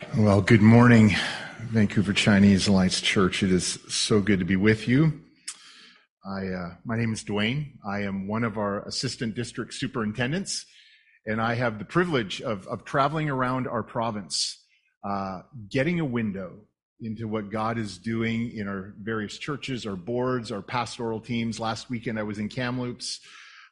Well, good morning, Vancouver Chinese Alliance Church. It is so good to be with you. My name is Dwayne. I am one of our assistant district superintendents, and I have the privilege of traveling around our province, getting a window into what God is doing in our various churches, our boards, our pastoral teams. Last weekend, I was in Kamloops.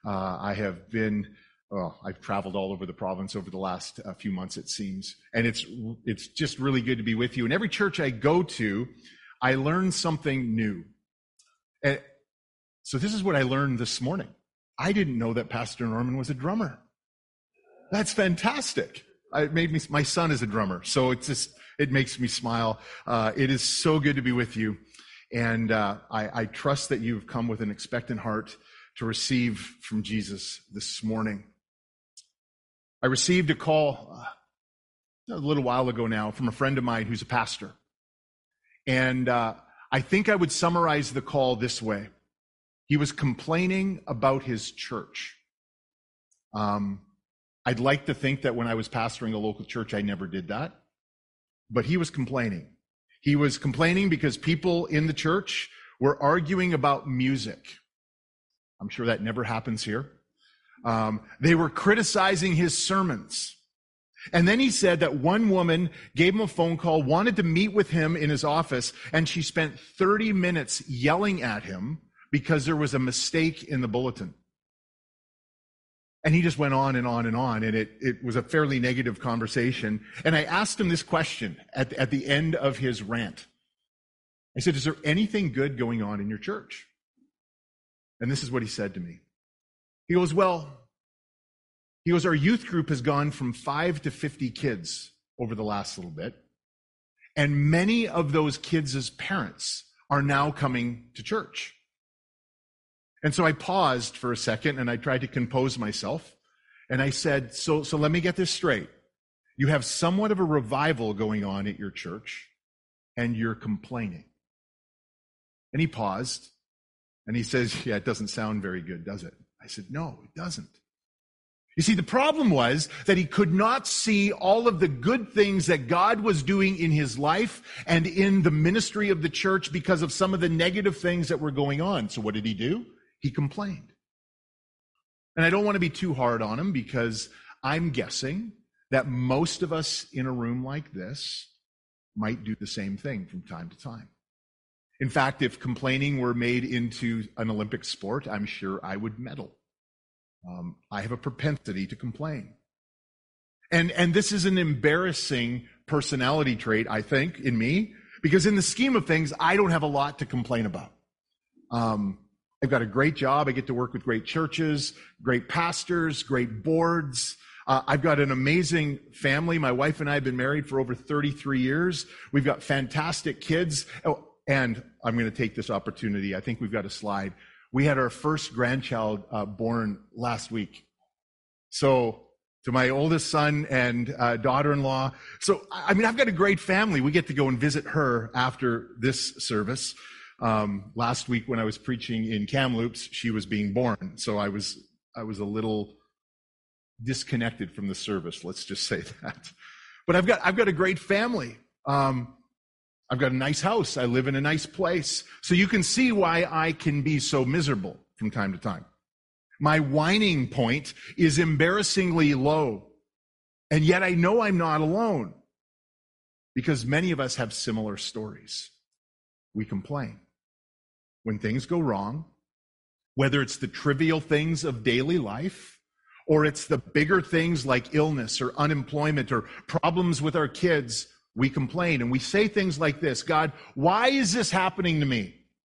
I've traveled all over the province over the last few months, it seems. And it's just really good to be with you. In every church I go to, I learn something new. And so this is what I learned this morning. I didn't know that Pastor Norman was a drummer. That's fantastic. My son is a drummer, so it makes me smile. It is so good to be with you. And I trust that you've come with an expectant heart to receive from Jesus this morning. I received a call a little while ago now from a friend of mine who's a pastor. And I think I would summarize the call this way. He was complaining about his church. I'd like to think that when I was pastoring a local church, I never did that. But he was complaining. He was complaining because people in the church were arguing about music. I'm sure that never happens here. They were criticizing his sermons. And then he said that one woman gave him a phone call, wanted to meet with him in his office, and she spent 30 minutes yelling at him because there was a mistake in the bulletin. And he just went on and on and on, and it was a fairly negative conversation. And I asked him this question at the end of his rant. I said, is there anything good going on in your church? And this is what he said to me. He goes, our youth group has gone from 5 to 50 kids over the last little bit. And many of those kids' parents are now coming to church. And so I paused for a second and I tried to compose myself. And I said, so let me get this straight. You have somewhat of a revival going on at your church and you're complaining. And he paused and he says, yeah, it doesn't sound very good, does it? I said, no, it doesn't. You see, the problem was that he could not see all of the good things that God was doing in his life and in the ministry of the church because of some of the negative things that were going on. So what did he do? He complained. And I don't want to be too hard on him because I'm guessing that most of us in a room like this might do the same thing from time to time. In fact, if complaining were made into an Olympic sport, I'm sure I would medal. I have a propensity to complain. And this is an embarrassing personality trait, I think, in me, because in the scheme of things, I don't have a lot to complain about. I've got a great job. I get to work with great churches, great pastors, great boards. I've got an amazing family. My wife and I have been married for over 33 years. We've got fantastic kids. Oh, and I'm going to take this opportunity. I think we've got a slide. We had our first grandchild born last week. So to my oldest son and daughter-in-law. So, I've got a great family. We get to go and visit her after this service. Last week when I was preaching in Kamloops, she was being born. So I was a little disconnected from the service. Let's just say that. But I've got a great family. I've got a nice house. I live in a nice place. So you can see why I can be so miserable from time to time. My whining point is embarrassingly low. And yet I know I'm not alone because many of us have similar stories. We complain. When things go wrong, whether it's the trivial things of daily life, or it's the bigger things like illness or unemployment or problems with our kids, we complain and we say things like this: God, why is this happening to me?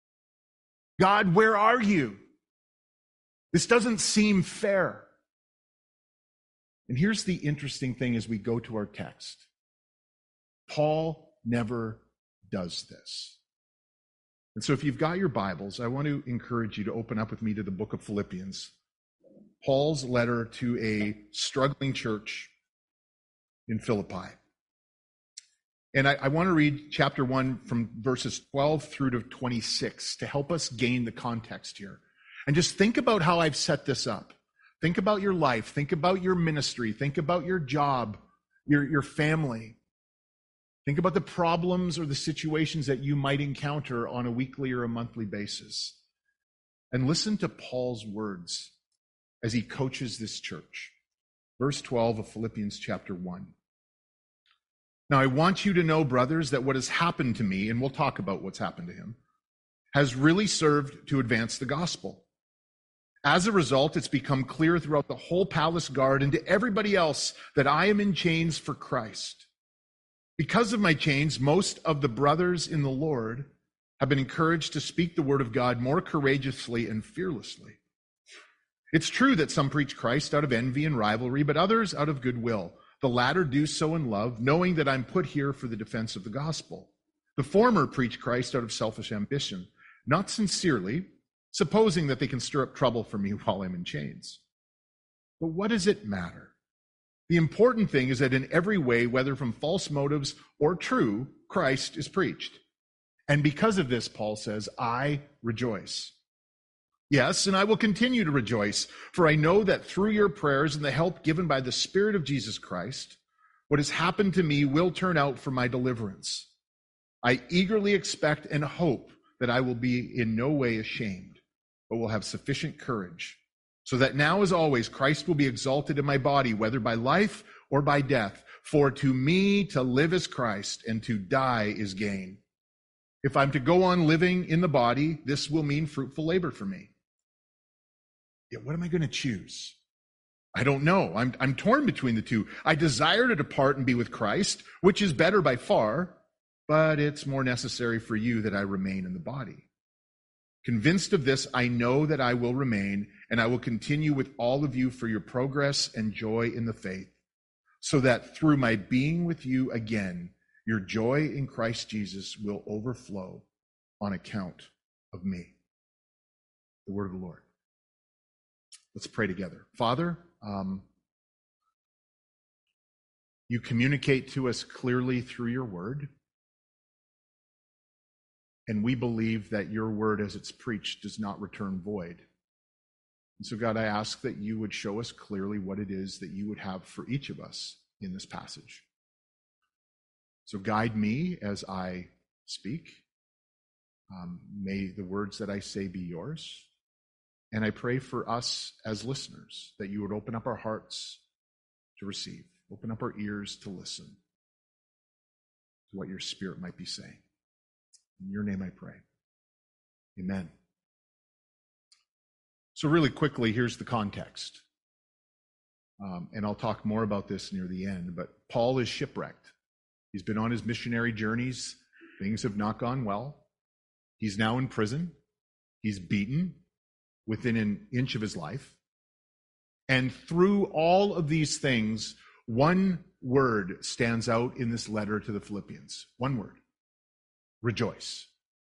God, where are you? This doesn't seem fair. And here's the interesting thing as we go to our text. Paul never does this. And so if you've got your Bibles, I want to encourage you to open up with me to the book of Philippians, Paul's letter to a struggling church in Philippi. And I want to read chapter 1 from verses 12 through to 26 to help us gain the context here. And just think about how I've set this up. Think about your life. Think about your ministry. Think about your job, your family. Think about the problems or the situations that you might encounter on a weekly or a monthly basis. And listen to Paul's words as he coaches this church. Verse 12 of Philippians chapter 1. Now, I want you to know, brothers, that what has happened to me, and we'll talk about what's happened to him, has really served to advance the gospel. As a result, it's become clear throughout the whole palace guard and to everybody else that I am in chains for Christ. Because of my chains, most of the brothers in the Lord have been encouraged to speak the word of God more courageously and fearlessly. It's true that some preach Christ out of envy and rivalry, but others out of goodwill. The latter do so in love, knowing that I'm put here for the defense of the gospel. The former preach Christ out of selfish ambition, not sincerely, supposing that they can stir up trouble for me while I'm in chains. But what does it matter? The important thing is that in every way, whether from false motives or true, Christ is preached. And because of this, Paul says, I rejoice. Yes, and I will continue to rejoice, for I know that through your prayers and the help given by the Spirit of Jesus Christ, what has happened to me will turn out for my deliverance. I eagerly expect and hope that I will be in no way ashamed, but will have sufficient courage, so that now, as always, Christ will be exalted in my body, whether by life or by death. For to me to live is Christ, and to die is gain. If I'm to go on living in the body, this will mean fruitful labor for me. Yet what am I going to choose? I don't know. I'm torn between the two. I desire to depart and be with Christ, which is better by far, but it's more necessary for you that I remain in the body. Convinced of this, I know that I will remain, and I will continue with all of you for your progress and joy in the faith, so that through my being with you again, your joy in Christ Jesus will overflow on account of me. The word of the Lord. Let's pray together. Father, you communicate to us clearly through your word. And we believe that your word as it's preached does not return void. And so, God, I ask that you would show us clearly what it is that you would have for each of us in this passage. So guide me as I speak. May the words that I say be yours. And I pray for us as listeners that you would open up our hearts to receive, open up our ears to listen to what your Spirit might be saying. In your name I pray. Amen. So really quickly, here's the context. And I'll talk more about this near the end, but Paul is shipwrecked. He's been on his missionary journeys. Things have not gone well. He's now in prison. He's beaten within an inch of his life. And through all of these things, one word stands out in this letter to the Philippians. One word. Rejoice.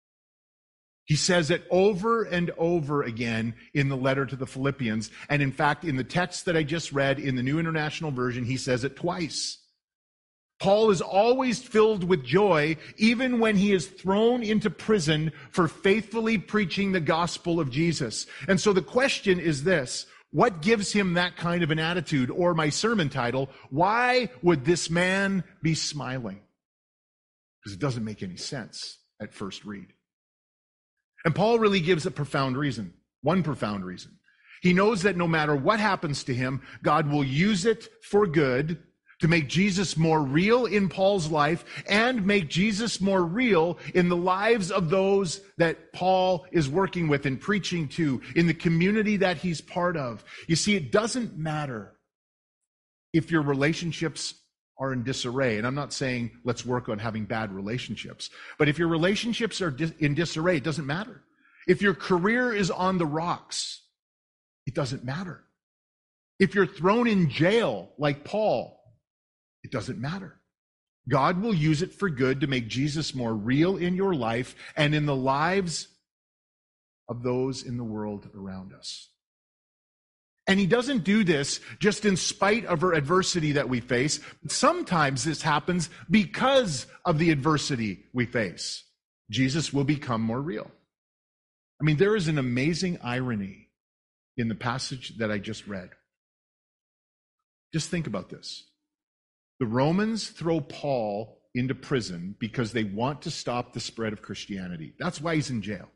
He says it over and over again in the letter to the Philippians. And in fact, in the text that I just read in the New International Version, he says it twice. Paul is always filled with joy, even when he is thrown into prison for faithfully preaching the gospel of Jesus. And so the question is this: what gives him that kind of an attitude? Or my sermon title, why would this man be smiling? Because it doesn't make any sense at first read. And Paul really gives a profound reason, one profound reason. He knows that no matter what happens to him, God will use it for good to make Jesus more real in Paul's life and make Jesus more real in the lives of those that Paul is working with and preaching to, in the community that he's part of. You see, it doesn't matter if your relationships are in disarray. And I'm not saying let's work on having bad relationships. But if your relationships are in disarray, it doesn't matter. If your career is on the rocks, it doesn't matter. If you're thrown in jail like Paul, it doesn't matter. God will use it for good to make Jesus more real in your life and in the lives of those in the world around us. And he doesn't do this just in spite of our adversity that we face. Sometimes this happens because of the adversity we face. Jesus will become more real. I mean, there is an amazing irony in the passage that I just read. Just think about this. The Romans throw Paul into prison because they want to stop the spread of Christianity. That's why he's in jail.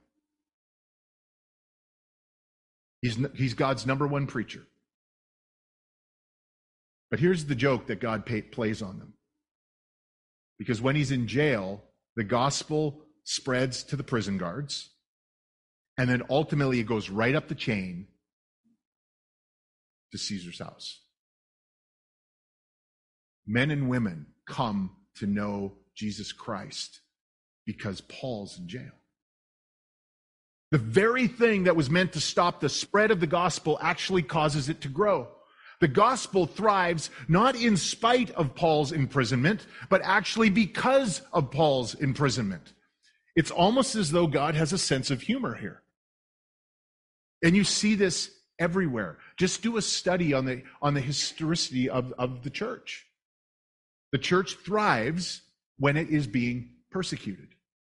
He's God's number one preacher. But here's the joke that God plays on them. Because when he's in jail, the gospel spreads to the prison guards, and then ultimately it goes right up the chain to Caesar's house. Men and women come to know Jesus Christ because Paul's in jail. The very thing that was meant to stop the spread of the gospel actually causes it to grow. The gospel thrives not in spite of Paul's imprisonment, but actually because of Paul's imprisonment. It's almost as though God has a sense of humor here. And you see this everywhere. Just do a study on the historicity of the church. The church thrives when it is being persecuted.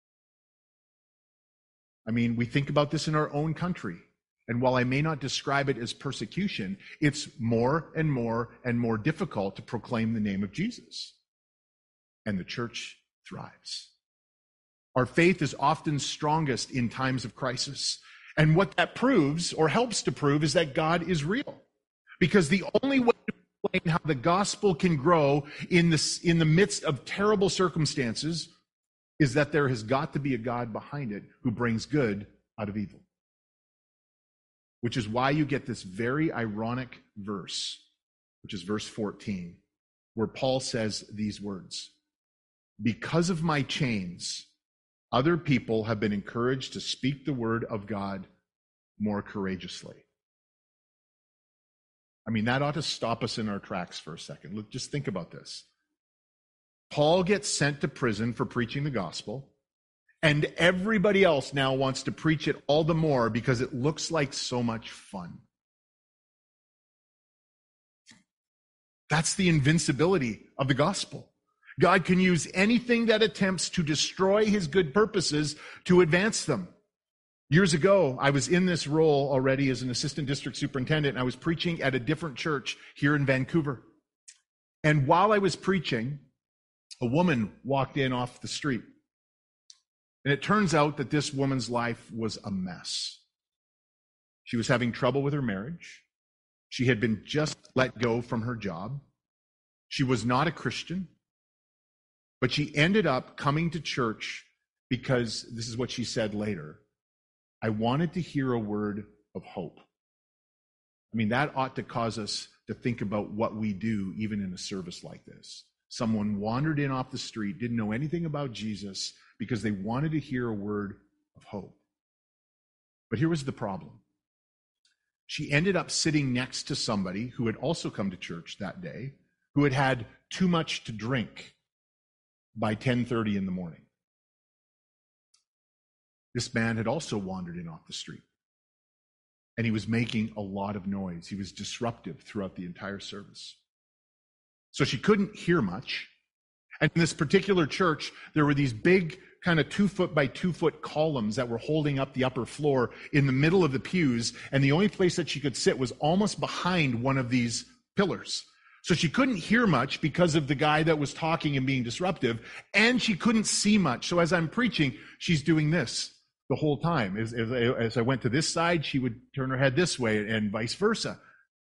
I mean, we think about this in our own country. And while I may not describe it as persecution, it's more and more and more difficult to proclaim the name of Jesus. And the church thrives. Our faith is often strongest in times of crisis. And what that proves, or helps to prove, is that God is real. Because the only way to explain how the gospel can grow in the midst of terrible circumstances is that there has got to be a God behind it who brings good out of evil. Which is why you get this very ironic verse, which is verse 14, where Paul says these words: "Because of my chains, other people have been encouraged to speak the word of God more courageously." I mean, that ought to stop us in our tracks for a second. Look, just think about this. Paul gets sent to prison for preaching the gospel, and everybody else now wants to preach it all the more because it looks like so much fun. That's the invincibility of the gospel. God can use anything that attempts to destroy his good purposes to advance them. Years ago, I was in this role already as an assistant district superintendent, and I was preaching at a different church here in Vancouver. And while I was preaching, a woman walked in off the street. And it turns out that this woman's life was a mess. She was having trouble with her marriage. She had been just let go from her job. She was not a Christian. But she ended up coming to church because, this is what she said later, "I wanted to hear a word of hope." I mean, that ought to cause us to think about what we do even in a service like this. Someone wandered in off the street, didn't know anything about Jesus, because they wanted to hear a word of hope. But here was the problem. She ended up sitting next to somebody who had also come to church that day, who had had too much to drink by 10:30 in the morning. This man had also wandered in off the street, and he was making a lot of noise. He was disruptive throughout the entire service. So she couldn't hear much. And in this particular church, there were these big kind of 2-foot by 2-foot columns that were holding up the upper floor in the middle of the pews. And the only place that she could sit was almost behind one of these pillars. So she couldn't hear much because of the guy that was talking and being disruptive. And she couldn't see much. So as I'm preaching, she's doing this the whole time. As I went to this side, she would turn her head this way and vice versa.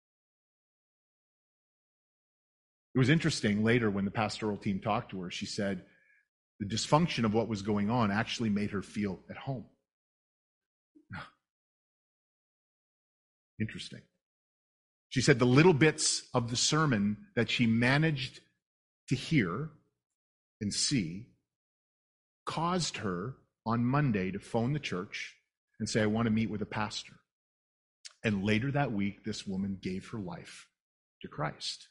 It was interesting later when the pastoral team talked to her, she said the dysfunction of what was going on actually made her feel at home. Interesting. She said the little bits of the sermon that she managed to hear and see caused her on Monday to phone the church and say, "I want to meet with a pastor." And later that week, this woman gave her life to Christ.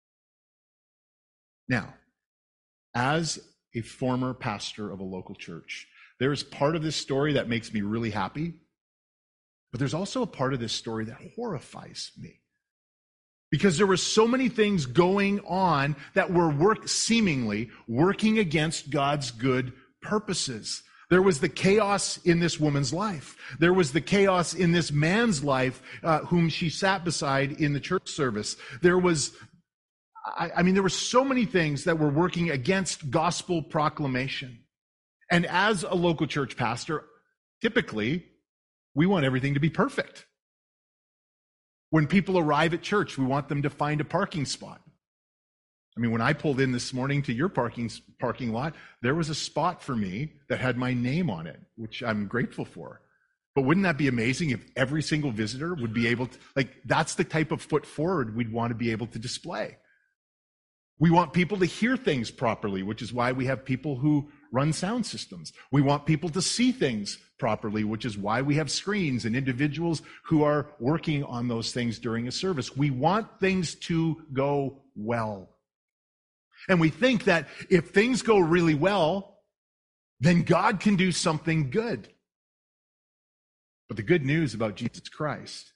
Now, as a former pastor of a local church, there is part of this story that makes me really happy, but there's also a part of this story that horrifies me. Because there were so many things going on that were seemingly working against God's good purposes. There was the chaos in this woman's life. There was the chaos in this man's life, whom she sat beside in the church service. There was I mean, there were so many things that were working against gospel proclamation. And as a local church pastor, typically, we want everything to be perfect. When people arrive at church, we want them to find a parking spot. I mean, when I pulled in this morning to your parking lot, there was a spot for me that had my name on it, which I'm grateful for. But wouldn't that be amazing if every single visitor would be able to, that's the type of foot forward we'd want to be able to display. We want people to hear things properly, which is why we have people who run sound systems. We want people to see things properly, which is why we have screens and individuals who are working on those things during a service. We want things to go well. And we think that if things go really well, then God can do something good. But the good news about Jesus Christ,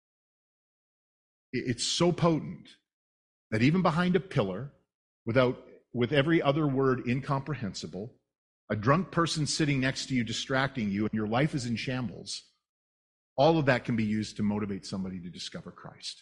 it's so potent that even behind a pillar, with every other word incomprehensible, a drunk person sitting next to you distracting you, and your life is in shambles, all of that can be used to motivate somebody to discover Christ.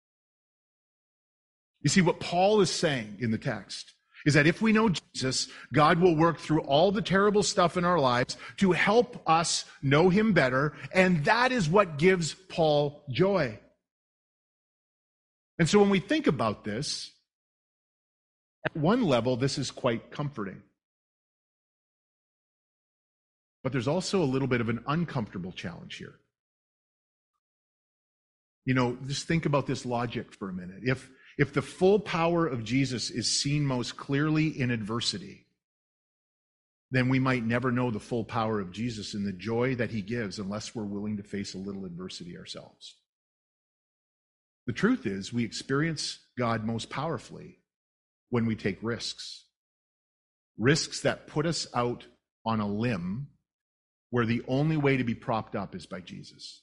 You see, what Paul is saying in the text is that if we know Jesus, God will work through all the terrible stuff in our lives to help us know him better, and that is what gives Paul joy. And so when we think about this, at one level, this is quite comforting. But there's also a little bit of an uncomfortable challenge here. You know, just think about this logic for a minute. If the full power of Jesus is seen most clearly in adversity, then we might never know the full power of Jesus and the joy that he gives unless we're willing to face a little adversity ourselves. The truth is, we experience God most powerfully when we take risks. Risks that put us out on a limb where the only way to be propped up is by Jesus.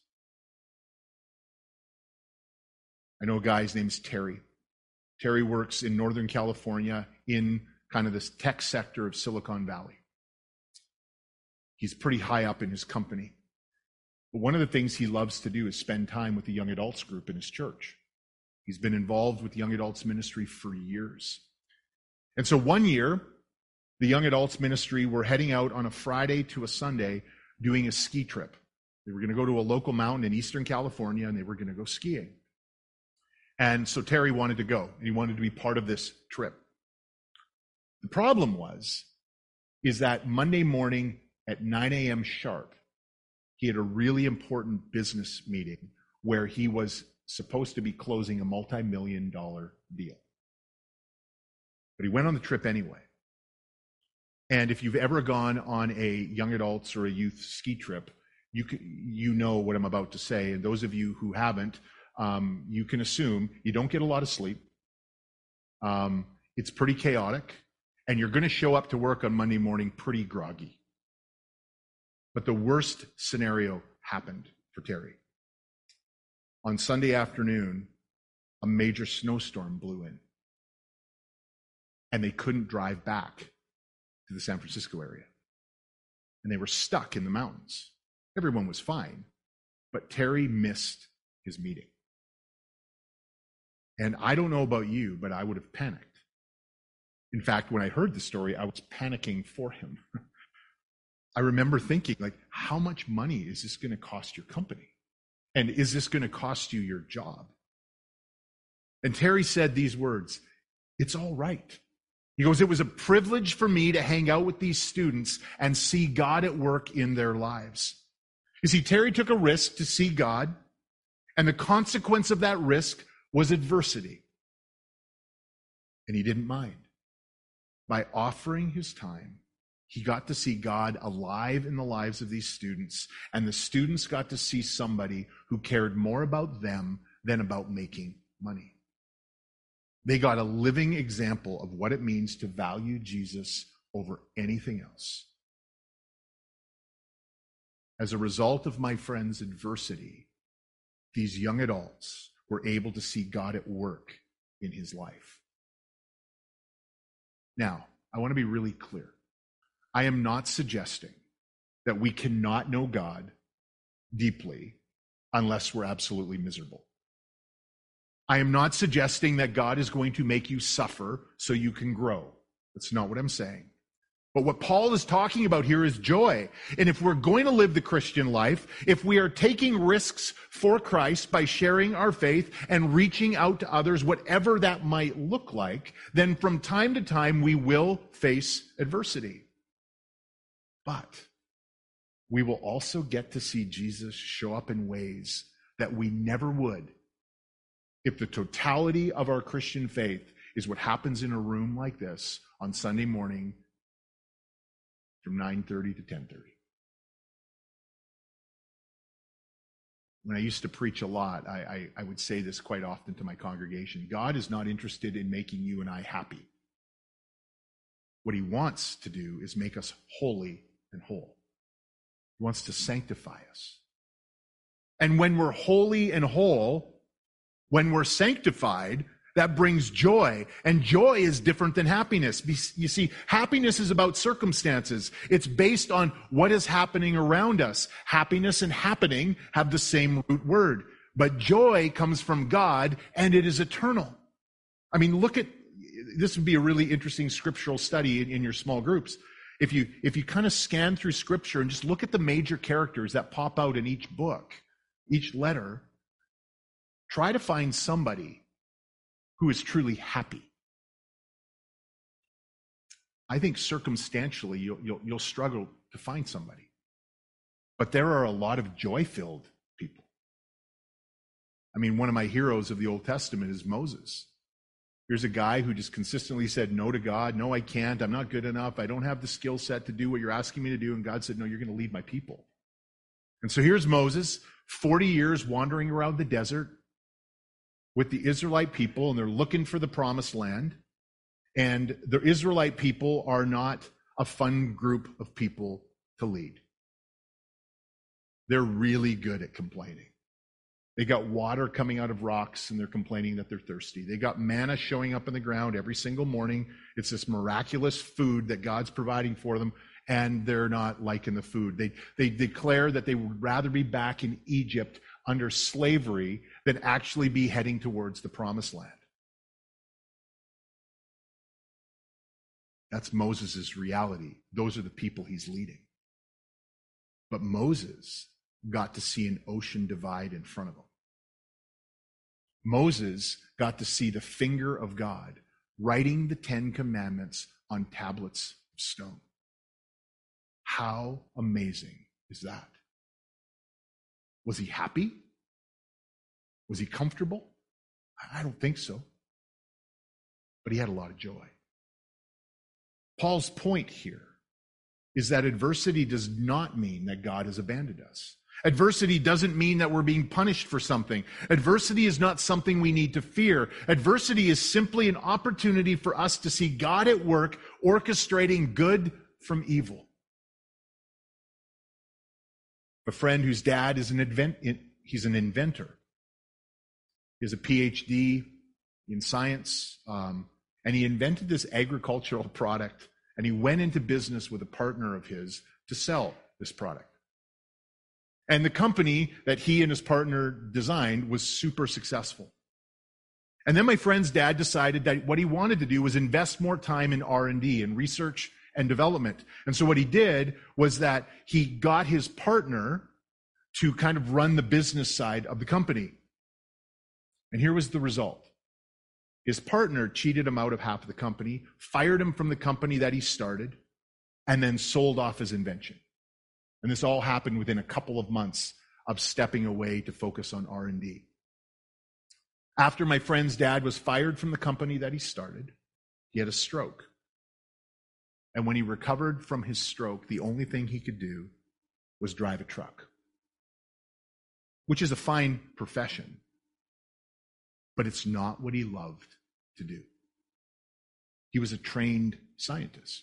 I know a guy, his name's Terry. Terry works in Northern California in kind of this tech sector of Silicon Valley. He's pretty high up in his company. But one of the things he loves to do is spend time with the young adults group in his church. He's been involved with young adults ministry for years. And so one year, the young adults ministry were heading out on a Friday to a Sunday doing a ski trip. They were going to go to a local mountain in Eastern California, and they were going to go skiing. And so Terry wanted to go, and he wanted to be part of this trip. The problem is that Monday morning at 9 a.m. sharp, he had a really important business meeting where he was supposed to be closing a multi-million-dollar deal. But he went on the trip anyway. And if you've ever gone on a young adults or a youth ski trip, you know what I'm about to say. And those of you who haven't, you can assume you don't get a lot of sleep. It's pretty chaotic, and you're going to show up to work on Monday morning pretty groggy. But the worst scenario happened for Terry. On Sunday afternoon, a major snowstorm blew in, and they couldn't drive back to the San Francisco area. And they were stuck in the mountains. Everyone was fine, but Terry missed his meeting. And I don't know about you, but I would have panicked. In fact, when I heard the story, I was panicking for him. I remember thinking, how much money is this going to cost your company? And is this going to cost you your job? And Terry said these words, "It's all right." He goes, "It was a privilege for me to hang out with these students and see God at work in their lives." You see, Terry took a risk to see God, and the consequence of that risk was adversity. And he didn't mind. By offering his time, he got to see God alive in the lives of these students, and the students got to see somebody who cared more about them than about making money. They got a living example of what it means to value Jesus over anything else. As a result of my friend's adversity, these young adults were able to see God at work in his life. Now, I want to be really clear. I am not suggesting that we cannot know God deeply unless we're absolutely miserable. I am not suggesting that God is going to make you suffer so you can grow. That's not what I'm saying. But what Paul is talking about here is joy. And if we're going to live the Christian life, if we are taking risks for Christ by sharing our faith and reaching out to others, whatever that might look like, then from time to time we will face adversity. But we will also get to see Jesus show up in ways that we never would if the totality of our Christian faith is what happens in a room like this on Sunday morning from 9:30 to 10:30. When I used to preach a lot, I would say this quite often to my congregation. God is not interested in making you and I happy. What he wants to do is make us holy and whole. He wants to sanctify us. And when we're holy and whole, when we're sanctified, that brings joy. And joy is different than happiness. You see, happiness is about circumstances. It's based on what is happening around us. Happiness and happening have the same root word. But joy comes from God, and it is eternal. I mean, this would be a really interesting scriptural study in your small groups. If you kind of scan through Scripture and just look at the major characters that pop out in each book, each letter, try to find somebody who is truly happy. I think circumstantially you'll struggle to find somebody. But there are a lot of joy-filled people. I mean, one of my heroes of the Old Testament is Moses. Here's a guy who just consistently said no to God. No, I can't. I'm not good enough. I don't have the skill set to do what you're asking me to do. And God said, no, you're going to lead my people. And so here's Moses, 40 years wandering around the desert with the Israelite people, and they're looking for the promised land. And the Israelite people are not a fun group of people to lead. They're really good at complaining. They got water coming out of rocks, and they're complaining that they're thirsty. They got manna showing up in the ground every single morning. It's this miraculous food that God's providing for them, and they're not liking the food. They declare that they would rather be back in Egypt under slavery than actually be heading towards the promised land. That's Moses' reality. Those are the people he's leading. But Moses got to see an ocean divide in front of him. Moses got to see the finger of God writing the 10 Commandments on tablets of stone. How amazing is that? Was he happy? Was he comfortable? I don't think so. But he had a lot of joy. Paul's point here is that adversity does not mean that God has abandoned us. Adversity doesn't mean that we're being punished for something. Adversity is not something we need to fear. Adversity is simply an opportunity for us to see God at work orchestrating good from evil. A friend whose dad is he's an inventor. He has a PhD in science, and he invented this agricultural product, and he went into business with a partner of his to sell this product. And the company that he and his partner designed was super successful. And then my friend's dad decided that what he wanted to do was invest more time in R&D, in research and development. And so what he did was that he got his partner to kind of run the business side of the company. And here was the result. His partner cheated him out of half of the company, fired him from the company that he started, and then sold off his invention. And this all happened within a couple of months of stepping away to focus on R&D. After my friend's dad was fired from the company that he started, he had a stroke. And when he recovered from his stroke, the only thing he could do was drive a truck, which is a fine profession, but it's not what he loved to do. He was a trained scientist.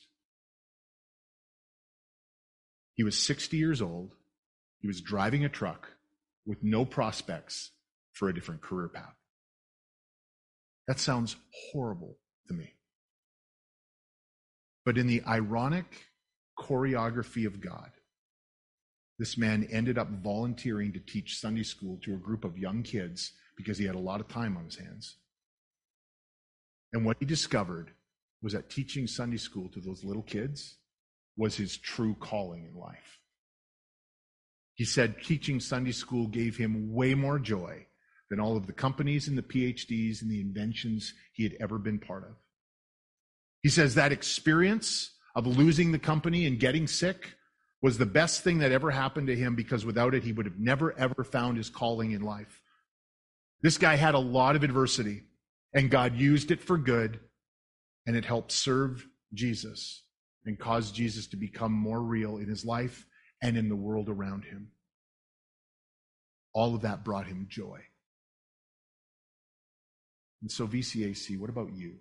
He was 60 years old. He was driving a truck with no prospects for a different career path. That sounds horrible to me. But in the ironic choreography of God, this man ended up volunteering to teach Sunday school to a group of young kids because he had a lot of time on his hands. And what he discovered was that teaching Sunday school to those little kids was his true calling in life. He said teaching Sunday school gave him way more joy than all of the companies and the PhDs and the inventions he had ever been part of. He says that experience of losing the company and getting sick was the best thing that ever happened to him, because without it, he would have never, ever found his calling in life. This guy had a lot of adversity, and God used it for good, and it helped serve Jesus and cause Jesus to become more real in his life and in the world around him. All of that brought him joy. And so VCAC, what about you?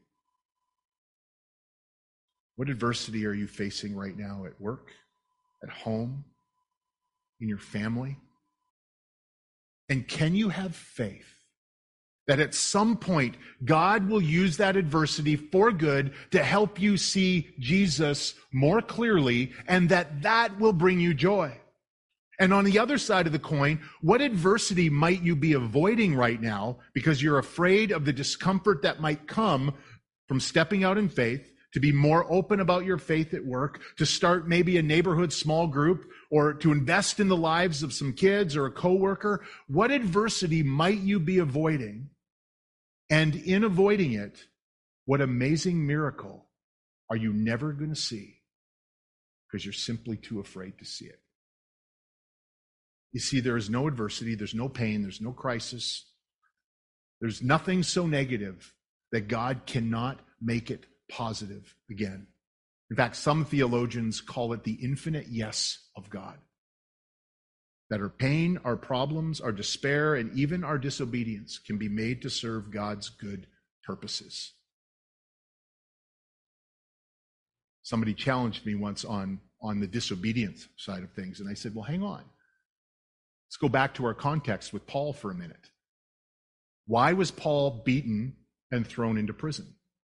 What adversity are you facing right now at work, at home, in your family? And can you have faith that at some point God will use that adversity for good to help you see Jesus more clearly, and that will bring you joy? And on the other side of the coin, what adversity might you be avoiding right now because you're afraid of the discomfort that might come from stepping out in faith, to be more open about your faith at work, to start maybe a neighborhood small group, or to invest in the lives of some kids or a coworker? What adversity might you be avoiding? And in avoiding it, what amazing miracle are you never going to see because you're simply too afraid to see it? You see, there is no adversity, there's no pain, there's no crisis. There's nothing so negative that God cannot make it positive again. In fact, some theologians call it the infinite yes of God. That our pain, our problems, our despair, and even our disobedience can be made to serve God's good purposes. Somebody challenged me once on the disobedience side of things, and I said, well, hang on. Let's go back to our context with Paul for a minute. Why was Paul beaten and thrown into prison?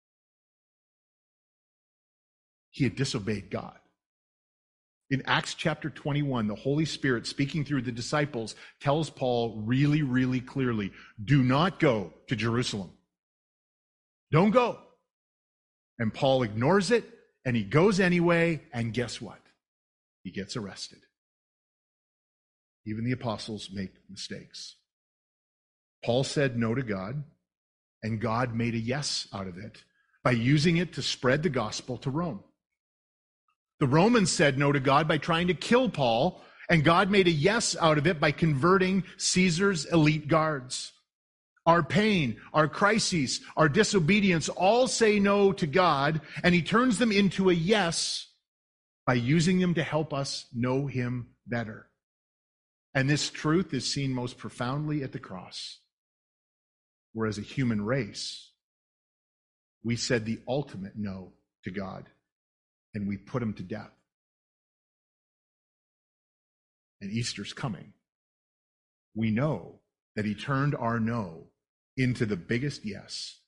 He had disobeyed God. In Acts chapter 21, the Holy Spirit, speaking through the disciples, tells Paul really, really clearly, do not go to Jerusalem. Don't go. And Paul ignores it, and he goes anyway, and guess what? He gets arrested. Even the apostles make mistakes. Paul said no to God, and God made a yes out of it by using it to spread the gospel to Rome. The Romans said no to God by trying to kill Paul, and God made a yes out of it by converting Caesar's elite guards. Our pain, our crises, our disobedience all say no to God, and he turns them into a yes by using them to help us know him better. And this truth is seen most profoundly at the cross, where as a human race, we said the ultimate no to God, and we put him to death. And Easter's coming. We know that he turned our no into the biggest yes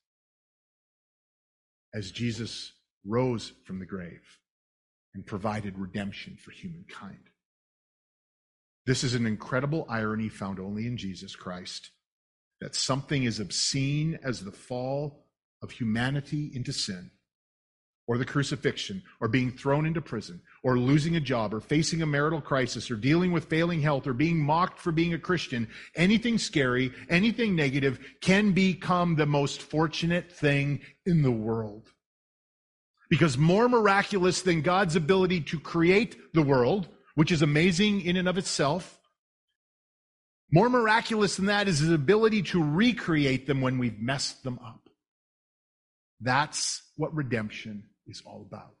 as Jesus rose from the grave and provided redemption for humankind. This is an incredible irony found only in Jesus Christ, that something as obscene as the fall of humanity into sin, or the crucifixion, or being thrown into prison, or losing a job, or facing a marital crisis, or dealing with failing health, or being mocked for being a Christian, anything scary, anything negative can become the most fortunate thing in the world. Because more miraculous than God's ability to create the world, which is amazing in and of itself, more miraculous than that is his ability to recreate them when we've messed them up. That's what redemption is all about.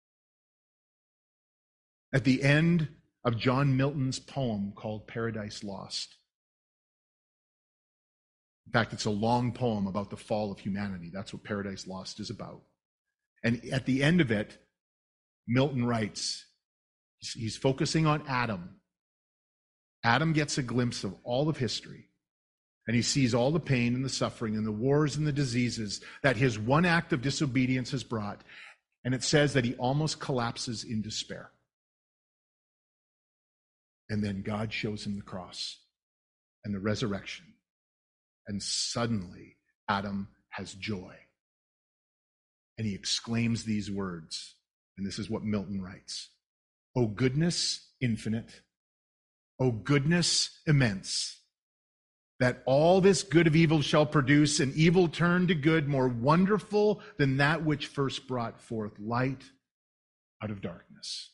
At the end of John Milton's poem called Paradise Lost, in fact, it's a long poem about the fall of humanity. That's what Paradise Lost is about. And at the end of it, Milton writes, he's focusing on Adam. Adam gets a glimpse of all of history, and he sees all the pain and the suffering and the wars and the diseases that his one act of disobedience has brought. And it says that he almost collapses in despair. And then God shows him the cross and the resurrection And suddenly, Adam has joy. And he exclaims these words, and this is what Milton writes. O goodness infinite, O goodness immense, that all this good of evil shall produce an evil turn to good more wonderful than that which first brought forth light out of darkness.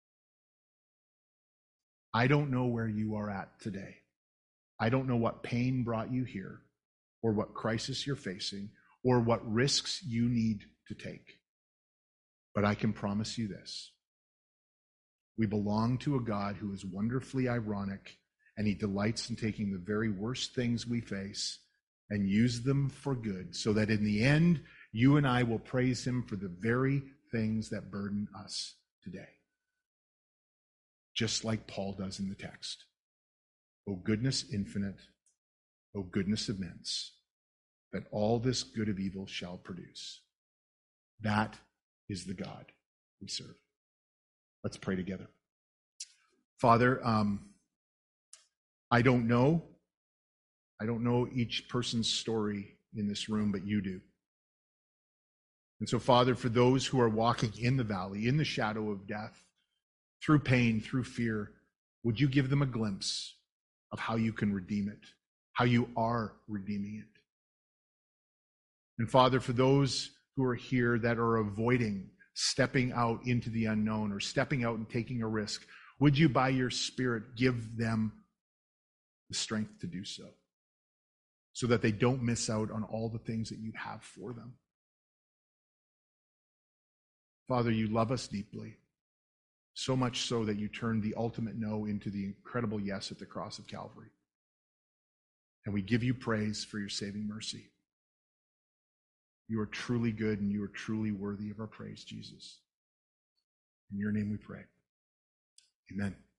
I don't know where you are at today. I don't know what pain brought you here, or what crisis you're facing, or what risks you need to take. But I can promise you this. We belong to a God who is wonderfully ironic, and he delights in taking the very worst things we face and use them for good, so that in the end, you and I will praise him for the very things that burden us today. Just like Paul does in the text. O goodness infinite, O goodness immense, that all this good of evil shall produce. That is the God we serve. Let's pray together. Father, I don't know each person's story in this room, but you do. And so, Father, for those who are walking in the valley, in the shadow of death, through pain, through fear, would you give them a glimpse of how you can redeem it, how you are redeeming it? And Father, for those who are here that are avoiding stepping out into the unknown or stepping out and taking a risk, would you, by your Spirit, give them the strength to do so that they don't miss out on all the things that you have for them? Father, you love us deeply, so much so that you turned the ultimate no into the incredible yes at the cross of Calvary. And we give you praise for your saving mercy. You are truly good and you are truly worthy of our praise, Jesus. In your name we pray. Amen.